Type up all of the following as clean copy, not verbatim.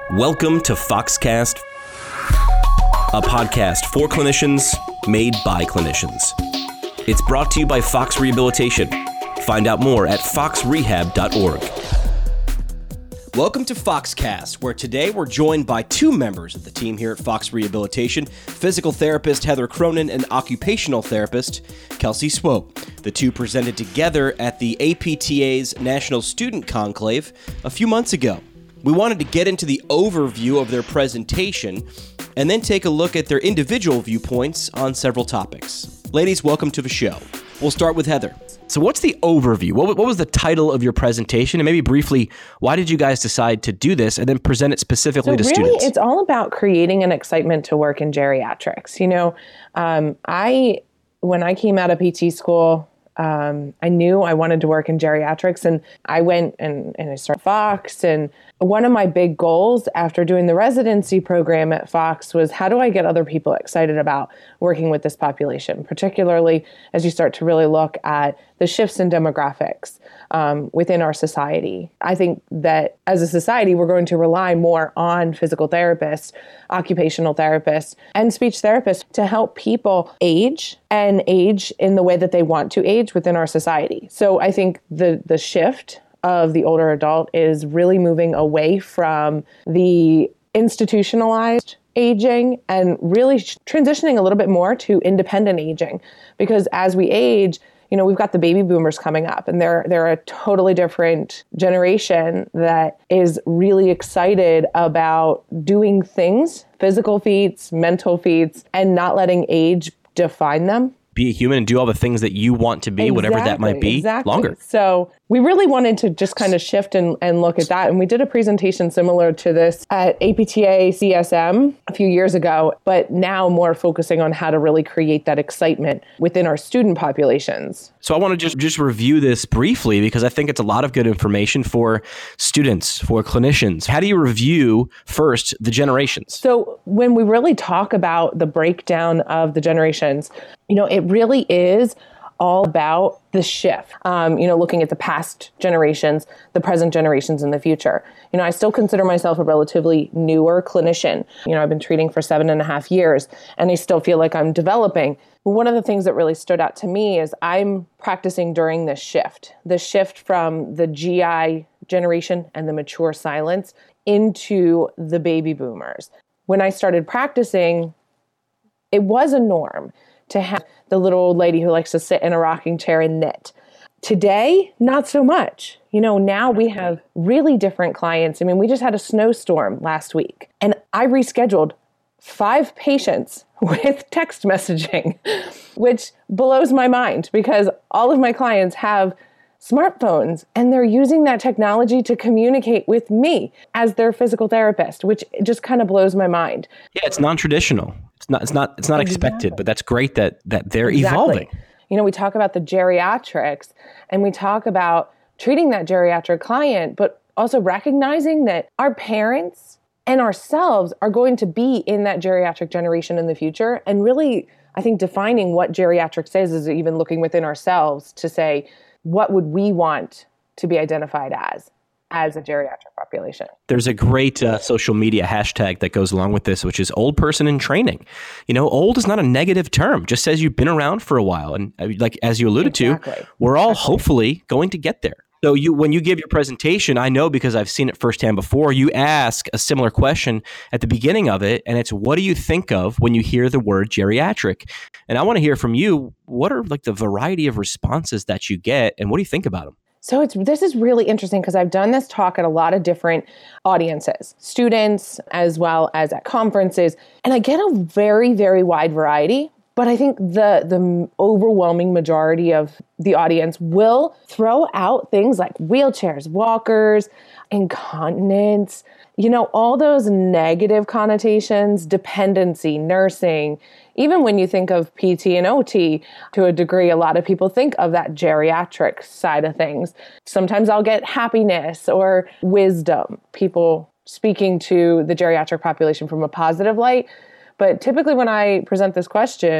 Welcome to Foxcast, a podcast for clinicians, made by clinicians. It's brought to you by Fox Rehabilitation. Find out more at foxrehab.org. Welcome to Foxcast, where today we're joined by two members of the team here at Fox Rehabilitation, physical therapist Heather Cronin and occupational therapist Kelsey Swope. The two presented together at the APTA's National Student Conclave a few months ago. We wanted to get into the overview of their presentation and then take a look at their individual viewpoints on several topics. Ladies, welcome to the show. We'll start with Heather. So what's the overview? What was the title of your presentation? And maybe briefly, why did you guys decide to do this and then present it specifically to students? Really, it's all about creating an excitement to work in geriatrics. You know, when I came out of PT school, I knew I wanted to work in geriatrics, and I went and I started Fox. And one of my big goals after doing the residency program at Fox was, how do I get other people excited about working with this population, particularly as you start to really look at the shifts in demographics within our society. I think that as a society, we're going to rely more on physical therapists, occupational therapists, and speech therapists to help people age and age in the way that they want to age within our society. So I think the shift of the older adult is really moving away from the institutionalized aging and really transitioning a little bit more to independent aging. Because as we age, you know, we've got the baby boomers coming up, and they're a totally different generation that is really excited about doing things, physical feats, mental feats, and not letting age define them. Be a human and do all the things that you want to be, whatever that might be, longer. So we really wanted to just kind of shift and look at that. And we did a presentation similar to this at APTA CSM a few years ago, but now more focusing on how to really create that excitement within our student populations. So I want to just review this briefly because I think it's a lot of good information for students, for clinicians. How do you review first the generations? So when we really talk about the breakdown of the generations, you know, it really is all about the shift, looking at the past generations, the present generations, and the future. You know, I still consider myself a relatively newer clinician. You know, I've been treating for 7.5 years, and I still feel like I'm developing. But one of the things that really stood out to me is I'm practicing during this shift from the GI generation and the mature silence into the baby boomers. When I started practicing, it was a norm to have the little old lady who likes to sit in a rocking chair and knit. Today, not so much. You know, now we have really different clients. I mean, we just had a snowstorm last week, and I rescheduled 5 patients with text messaging, which blows my mind because all of my clients have smartphones and they're using that technology to communicate with me as their physical therapist, which just kind of blows my mind. Yeah, it's non-traditional. It's not expected, but that's great that they're evolving. You know, we talk about the geriatrics and we talk about treating that geriatric client, but also recognizing that our parents and ourselves are going to be in that geriatric generation in the future. And really, I think defining what geriatrics is even looking within ourselves to say, what would we want to be identified as a geriatric population? There's a great social media hashtag that goes along with this, which is old person in training. You know, old is not a negative term, just says you've been around for a while. And like, as you alluded to, we're all hopefully going to get there. So when you give your presentation, I know because I've seen it firsthand before, you ask a similar question at the beginning of it, and it's, what do you think of when you hear the word geriatric? And I want to hear from you, what are like the variety of responses that you get, and what do you think about them? So this is really interesting because I've done this talk at a lot of different audiences, students as well as at conferences, and I get a very, very wide variety. But I think the overwhelming majority of the audience will throw out things like wheelchairs, walkers, incontinence, you know, all those negative connotations, dependency, nursing. Even when you think of PT and OT, to a degree, a lot of people think of that geriatric side of things. Sometimes I'll get happiness or wisdom, people speaking to the geriatric population from a positive light. But typically when I present this question,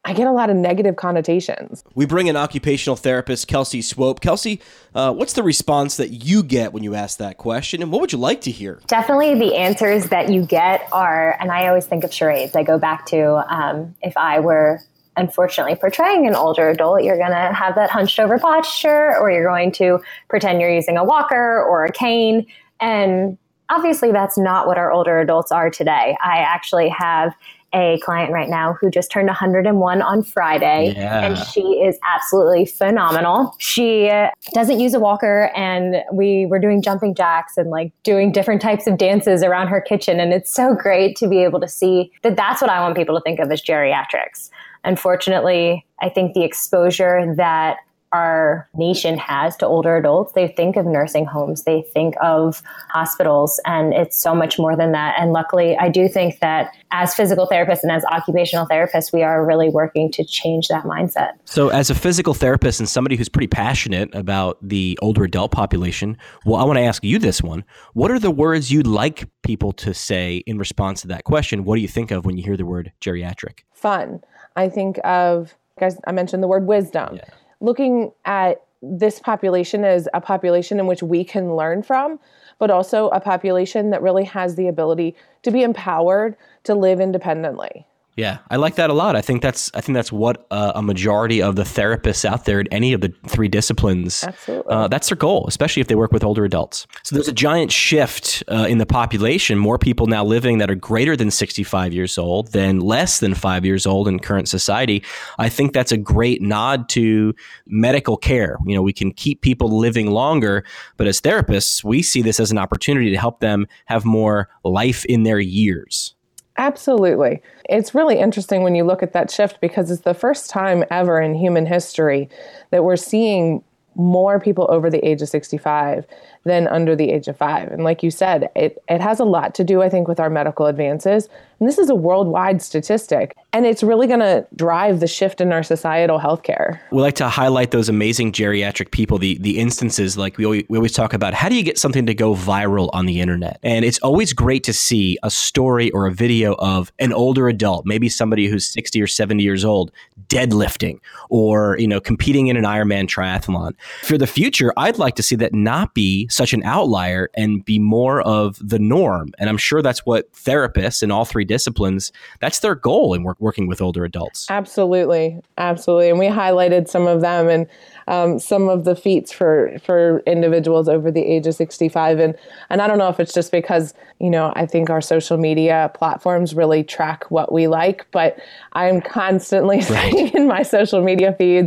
I get a lot of negative connotations. We bring in occupational therapist Kelsey Swope. Kelsey, what's the response that you get when you ask that question, and what would you like to hear? Definitely the answers that you get are, and I always think of charades. I go back to if I were unfortunately portraying an older adult, you're going to have that hunched over posture, or you're going to pretend you're using a walker or a cane. And obviously that's not what our older adults are today. I actually have a client right now who just turned 101 on Friday, and she is absolutely phenomenal. She doesn't use a walker, and we were doing jumping jacks and like doing different types of dances around her kitchen. And it's so great to be able to see that that's what I want people to think of as geriatrics. Unfortunately, I think the exposure that our nation has to older adults, they think of nursing homes, they think of hospitals, and it's so much more than that. And luckily, I do think that as physical therapists and as occupational therapists, we are really working to change that mindset. So as a physical therapist and somebody who's pretty passionate about the older adult population, well, I want to ask you this one. What are the words you'd like people to say in response to that question? What do you think of when you hear the word geriatric? Fun. I think of, guys, I mentioned the word wisdom. Yeah. Looking at this population as a population in which we can learn from, but also a population that really has the ability to be empowered to live independently. Yeah, I like that a lot. I think that's what a majority of the therapists out there in any of the three disciplines, absolutely, that's their goal, especially if they work with older adults. So there's a giant shift in the population. More people now living that are greater than 65 years old than less than 5 years old in current society. I think that's a great nod to medical care. You know, we can keep people living longer, but as therapists, we see this as an opportunity to help them have more life in their years. Absolutely. It's really interesting when you look at that shift, because it's the first time ever in human history that we're seeing more people over the age of 65 than under the age of 5. And like you said, it has a lot to do, I think, with our medical advances. And this is a worldwide statistic. And it's really going to drive the shift in our societal healthcare. We like to highlight those amazing geriatric people, the instances like we always talk about. How do you get something to go viral on the internet? And it's always great to see a story or a video of an older adult, maybe somebody who's 60 or 70 years old, deadlifting or, competing in an Ironman triathlon. For the future, I'd like to see that not be such an outlier and be more of the norm. And I'm sure that's what therapists in all three disciplines, that's their goal in working with older adults. Absolutely. Absolutely. And we highlighted some of them and some of the feats for individuals over the age of 65. And I don't know if it's just because, I think our social media platforms really track what we like, but I'm constantly seeing in my social media feeds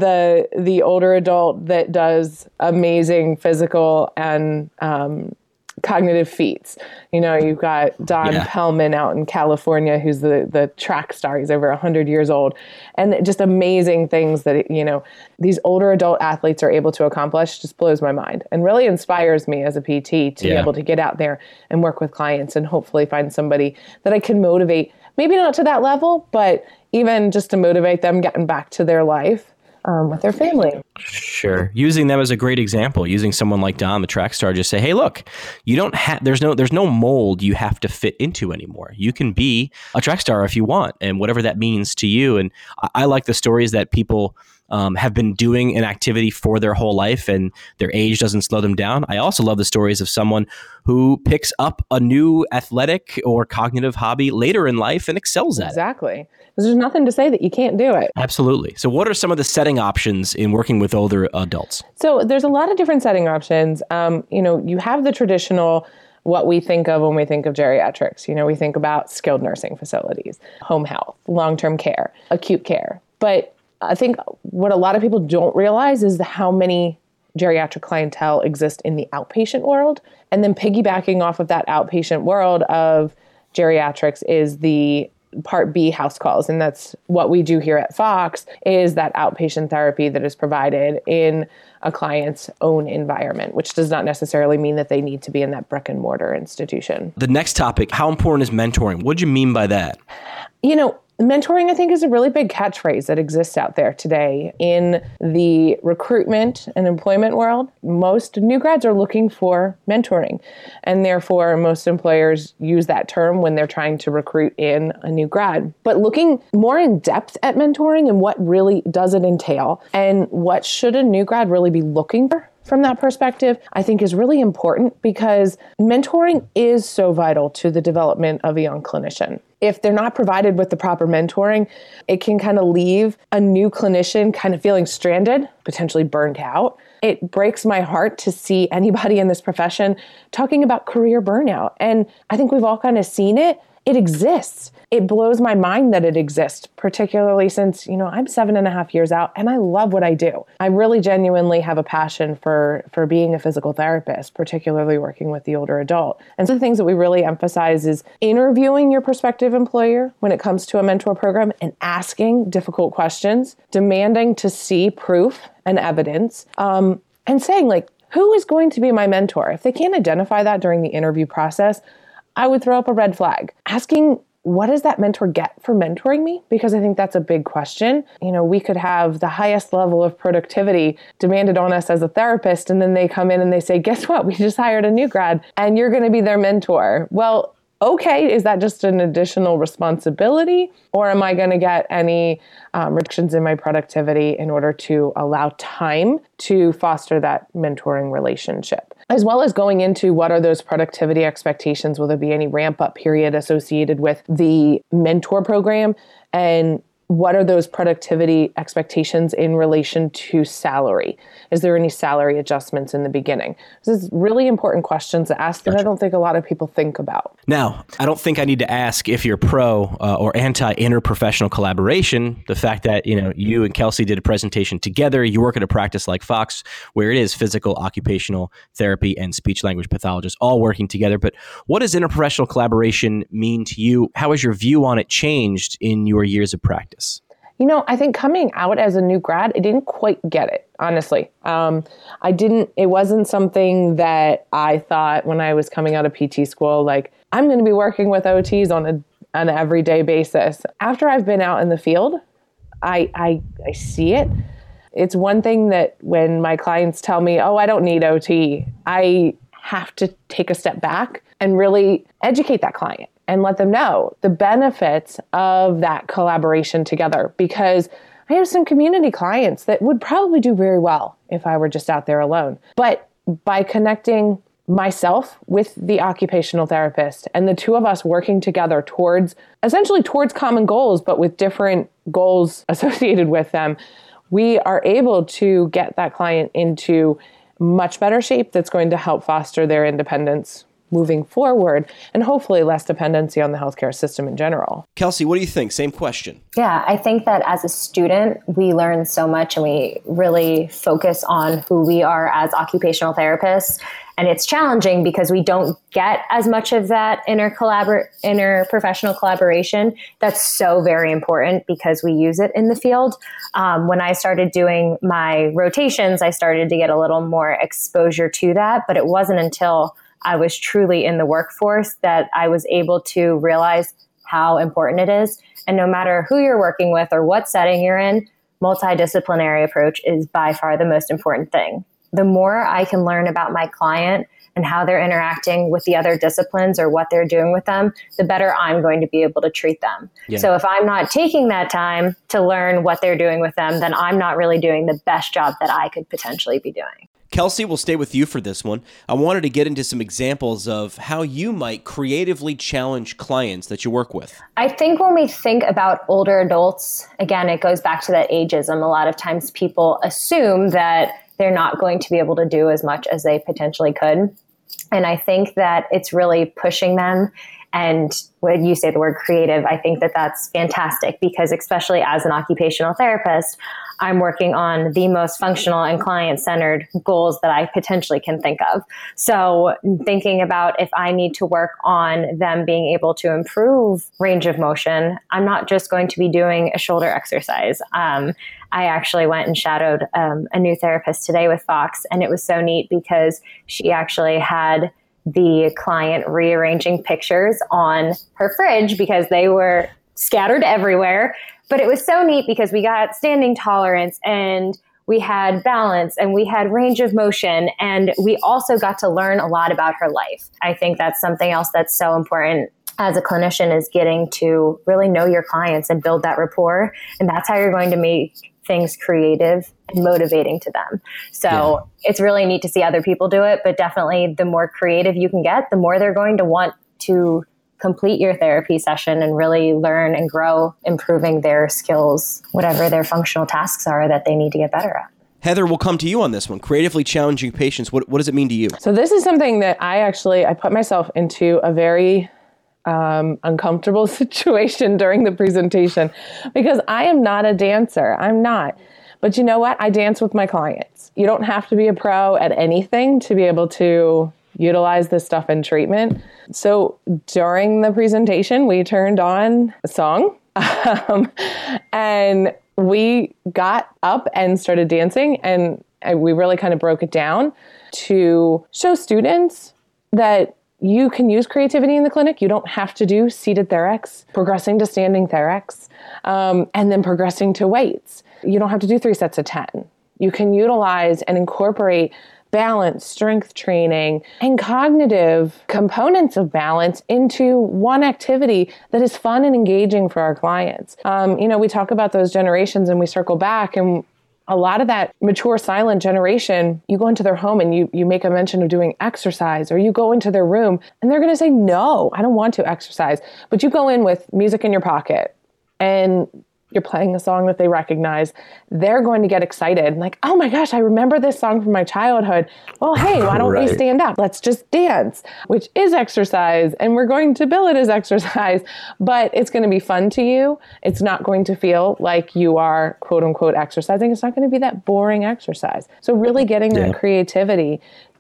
the older adult that does amazing physical and cognitive feats. You've got Don Pellman out in California, who's the track star. He's over 100 years old. And just amazing things that, these older adult athletes are able to accomplish just blows my mind and really inspires me as a PT to be able to get out there and work with clients and hopefully find somebody that I can motivate, maybe not to that level, but even just to motivate them getting back to their life. With their family. Sure. Using them as a great example, using someone like Don, the track star, just say, hey, look, you don't have, there's no mold you have to fit into anymore. You can be a track star if you want, and whatever that means to you. And I like the stories that people have been doing an activity for their whole life and their age doesn't slow them down. I also love the stories of someone who picks up a new athletic or cognitive hobby later in life and excels at it. Exactly. There's nothing to say that you can't do it. Absolutely. So what are some of the setting options in working with older adults? So there's a lot of different setting options. You have the traditional, what we think of when we think of geriatrics. We think about skilled nursing facilities, home health, long-term care, acute care. But I think what a lot of people don't realize is how many geriatric clientele exist in the outpatient world. And then piggybacking off of that outpatient world of geriatrics is the Part B house calls. And that's what we do here at Fox, is that outpatient therapy that is provided in a client's own environment, which does not necessarily mean that they need to be in that brick and mortar institution. The next topic, how important is mentoring? What do you mean by that? mentoring, I think, is a really big catchphrase that exists out there today. In the recruitment and employment world, most new grads are looking for mentoring. And therefore, most employers use that term when they're trying to recruit in a new grad. But looking more in depth at mentoring and what really does it entail and what should a new grad really be looking for from that perspective, I think is really important because mentoring is so vital to the development of a young clinician. If they're not provided with the proper mentoring, it can kind of leave a new clinician kind of feeling stranded, potentially burned out. It breaks my heart to see anybody in this profession talking about career burnout. And I think we've all kind of seen it. It exists. It blows my mind that it exists, particularly since, I'm 7.5 years out and I love what I do. I really genuinely have a passion for being a physical therapist, particularly working with the older adult. And so the things that we really emphasize is interviewing your prospective employer when it comes to a mentor program and asking difficult questions, demanding to see proof and evidence, and saying who is going to be my mentor? If they can't identify that during the interview process, I would throw up a red flag. Asking, what does that mentor get for mentoring me? Because I think that's a big question. We could have the highest level of productivity demanded on us as a therapist, and then they come in and they say, guess what? We just hired a new grad and you're going to be their mentor. Well, okay, is that just an additional responsibility? Or am I going to get any reductions in my productivity in order to allow time to foster that mentoring relationship? As well as going into what are those productivity expectations? Will there be any ramp up period associated with the mentor program? And what are those productivity expectations in relation to salary? Is there any salary adjustments in the beginning? This is really important questions to ask that I don't think a lot of people think about. Now, I don't think I need to ask if you're pro or anti interprofessional collaboration. The fact that, you and Kelsey did a presentation together, you work at a practice like Fox, where it is physical, occupational therapy, and speech language pathologists all working together. But what does interprofessional collaboration mean to you? How has your view on it changed in your years of practice? I think coming out as a new grad, I didn't quite get it, honestly. It wasn't something that I thought when I was coming out of PT school, I'm going to be working with OTs on an everyday basis. After I've been out in the field, I see it. It's one thing that when my clients tell me, oh, I don't need OT, I have to take a step back and really educate that client and let them know the benefits of that collaboration together. Because I have some community clients that would probably do very well if I were just out there alone. But by connecting myself with the occupational therapist and the two of us working together towards common goals, but with different goals associated with them, we are able to get that client into much better shape that's going to help foster their independence moving forward, and hopefully less dependency on the healthcare system in general. Kelsey, what do you think? Same question. Yeah, I think that as a student, we learn so much and we really focus on who we are as occupational therapists. And it's challenging because we don't get as much of that interprofessional collaboration. That's so very important because we use it in the field. When I started doing my rotations, I started to get a little more exposure to that, but it wasn't until I was truly in the workforce that I was able to realize how important it is. And no matter who you're working with or what setting you're in, multidisciplinary approach is by far the most important thing. The more I can learn about my client and how they're interacting with the other disciplines or what they're doing with them, the better I'm going to be able to treat them. Yeah. So if I'm not taking that time to learn what they're doing with them, then I'm not really doing the best job that I could potentially be doing. Kelsey, we'll stay with you for this one. I wanted to get into some examples of how you might creatively challenge clients that you work with. I think when we think about older adults, again, it goes back to that ageism. A lot of times people assume that they're not going to be able to do as much as they potentially could. And I think that it's really pushing them. And when you say the word creative, I think that that's fantastic because especially as an occupational therapist, I'm working on the most functional and client-centered goals that I potentially can think of. So thinking about if I need to work on them being able to improve range of motion, I'm not just going to be doing a shoulder exercise. I actually went and shadowed a new therapist today with Fox, and it was so neat because she actually had the client rearranging pictures on her fridge because they were scattered everywhere. But it was so neat because we got standing tolerance and we had balance and we had range of motion. And we also got to learn a lot about her life. I think that's something else that's so important as a clinician, is getting to really know your clients and build that rapport. And that's how you're going to make things creative and motivating to them. So It's really neat to see other people do it, but definitely the more creative you can get, the more they're going to want to complete your therapy session and really learn and grow, improving their skills, whatever their functional tasks are that they need to get better at. Heather, we'll come to you on this one. Creatively challenging patients. What does it mean to you? So this is something that I put myself into a very uncomfortable situation during the presentation because I am not a dancer. I'm not. But you know what? I dance with my clients. You don't have to be a pro at anything to be able to utilize this stuff in treatment. So during the presentation, we turned on a song and we got up and started dancing, and we really kind of broke it down to show students that you can use creativity in the clinic. You don't have to do seated thorax, progressing to standing thorax, and then progressing to weights. You don't have to do 3 sets of 10. You can utilize and incorporate balance, strength training, and cognitive components of balance into one activity that is fun and engaging for our clients. We talk about those generations and we circle back, and a lot of that mature silent generation, you go into their home and you make a mention of doing exercise, or you go into their room and they're going to say, no, I don't want to exercise. But you go in with music in your pocket and you're playing a song that they recognize, they're going to get excited. Like, oh my gosh, I remember this song from my childhood. Well, hey, why don't we stand up? Let's just dance, which is exercise. And we're going to bill it as exercise, but it's going to be fun to you. It's not going to feel like you are quote unquote exercising. It's not going to be that boring exercise. So really getting that creativity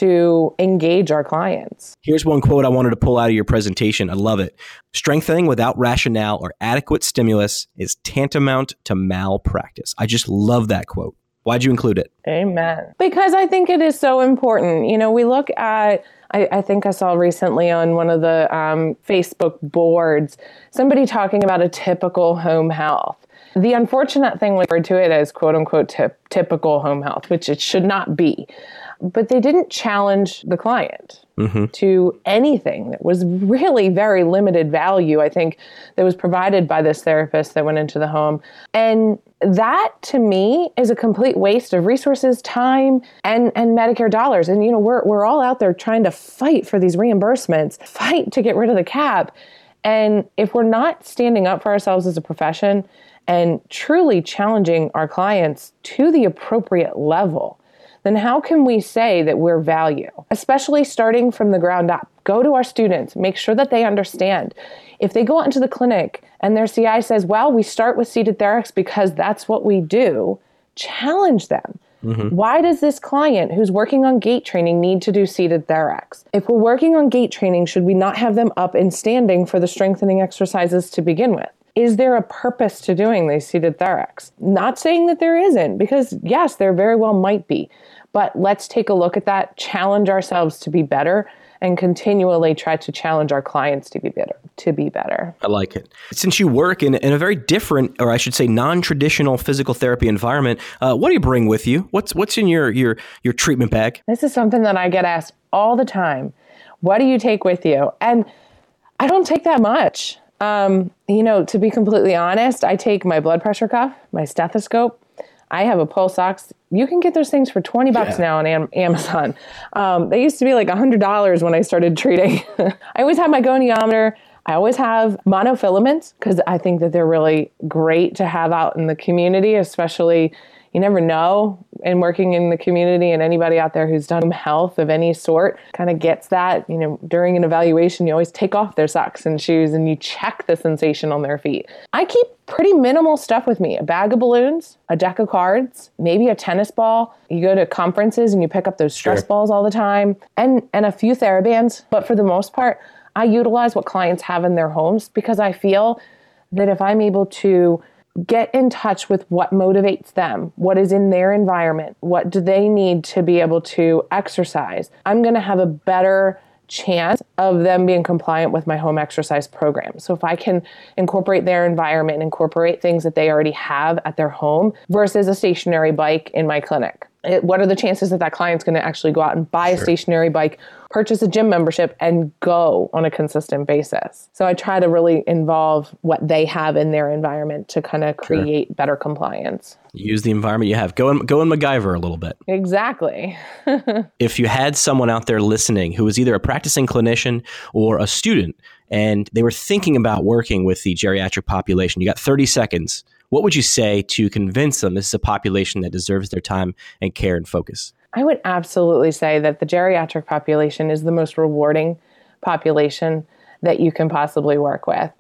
to engage our clients. Here's one quote I wanted to pull out of your presentation. I love it. Strengthening without rationale or adequate stimulus is tantamount to malpractice. I just love that quote. Why'd you include it? Amen. Because I think it is so important. We look at, I think I saw recently on one of the Facebook boards, somebody talking about a typical home health. The unfortunate thing was referred to it as quote unquote typical home health, which it should not be. But they didn't challenge the client to anything. That was really very limited value, I think, that was provided by this therapist that went into the home. And that, to me, is a complete waste of resources, time, and Medicare dollars. And, we're all out there trying to fight for these reimbursements, fight to get rid of the cap. And if we're not standing up for ourselves as a profession and truly challenging our clients to the appropriate level, then how can we say that we're value? Especially starting from the ground up. Go to our students, make sure that they understand. If they go out into the clinic and their CI says, well, we start with seated thorax because that's what we do, challenge them. Why does this client who's working on gait training need to do seated thorax? If we're working on gait training, should we not have them up and standing for the strengthening exercises to begin with? Is there a purpose to doing these seated thorax? Not saying that there isn't, because yes, there very well might be. But let's take a look at that, challenge ourselves to be better, and continually try to challenge our clients to be better. I like it. Since you work in a very different, or I should say non-traditional physical therapy environment, what do you bring with you? What's in your treatment bag? This is something that I get asked all the time. What do you take with you? And I don't take that much. To be completely honest, I take my blood pressure cuff, my stethoscope. I have a pulse ox. You can get those things for $20 now on Amazon. They used to be like $100 when I started treating. I always have my goniometer. I always have monofilaments because I think that they're really great to have out in the community, especially you never know, and working in the community, and anybody out there who's done health of any sort kind of gets that. During an evaluation, you always take off their socks and shoes and you check the sensation on their feet. I keep pretty minimal stuff with me: a bag of balloons, a deck of cards, maybe a tennis ball. You go to conferences and you pick up those stress balls all the time, and a few TheraBands. But for the most part, I utilize what clients have in their homes because I feel that if I'm able to get in touch with what motivates them, what is in their environment, what do they need to be able to exercise, I'm going to have a better chance of them being compliant with my home exercise program. So if I can incorporate their environment and incorporate things that they already have at their home versus a stationary bike in my clinic, what are the chances that that client's going to actually go out and buy a stationary bike, purchase a gym membership, and go on a consistent basis? So I try to really involve what they have in their environment to kind of create better compliance. Use the environment you have. Go and MacGyver a little bit. Exactly. If you had someone out there listening who was either a practicing clinician or a student, and they were thinking about working with the geriatric population, you got 30 seconds. What would you say to convince them this is a population that deserves their time and care and focus? I would absolutely say that the geriatric population is the most rewarding population that you can possibly work with.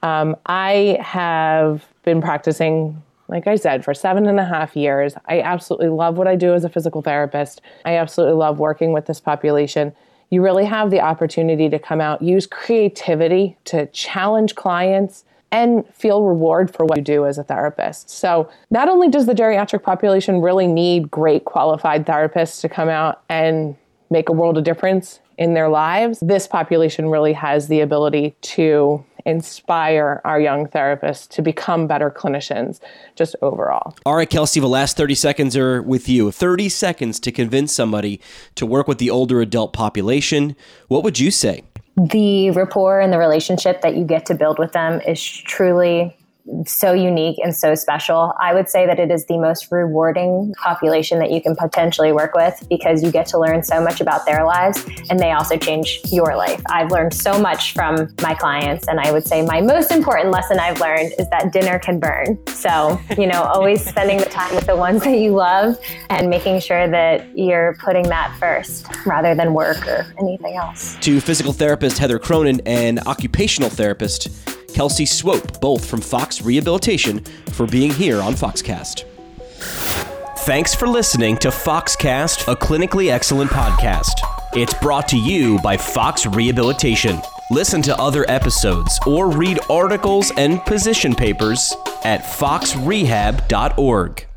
I have been practicing, like I said, for 7.5 years. I absolutely love what I do as a physical therapist. I absolutely love working with this population. You really have the opportunity to come out, use creativity to challenge clients, and feel reward for what you do as a therapist. So not only does the geriatric population really need great qualified therapists to come out and make a world of difference in their lives, this population really has the ability to inspire our young therapists to become better clinicians just overall. All right, Kelsey, the last 30 seconds are with you. 30 seconds to convince somebody to work with the older adult population. What would you say? The rapport and the relationship that you get to build with them is truly so unique and so special. I would say that it is the most rewarding population that you can potentially work with because you get to learn so much about their lives and they also change your life. I've learned so much from my clients, and I would say my most important lesson I've learned is that dinner can burn. So, always spending the time with the ones that you love and making sure that you're putting that first rather than work or anything else. To physical therapist Heather Cronin and occupational therapist Kelsey Swope, both from Fox Rehabilitation, for being here on Foxcast. Thanks for listening to Foxcast, a clinically excellent podcast. It's brought to you by Fox Rehabilitation. Listen to other episodes or read articles and position papers at foxrehab.org.